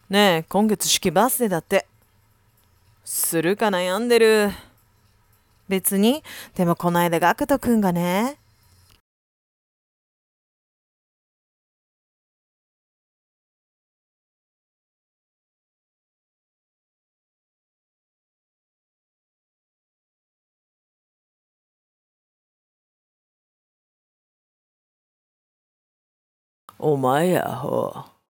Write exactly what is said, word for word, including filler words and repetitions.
ねえ、今月式バースデーだって。するか悩んでる。別に。でもこないだガクトくんがね。お前やほ。